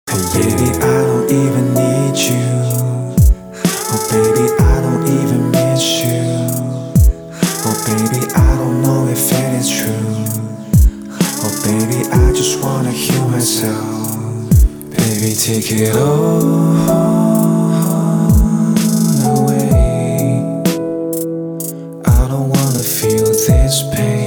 Hey baby, I don't even need you. Oh baby, I don't even miss you. Oh baby, I don't know if it is true. Oh baby, I just wanna heal myself. Baby, take it all away. I don't wanna feel this pain.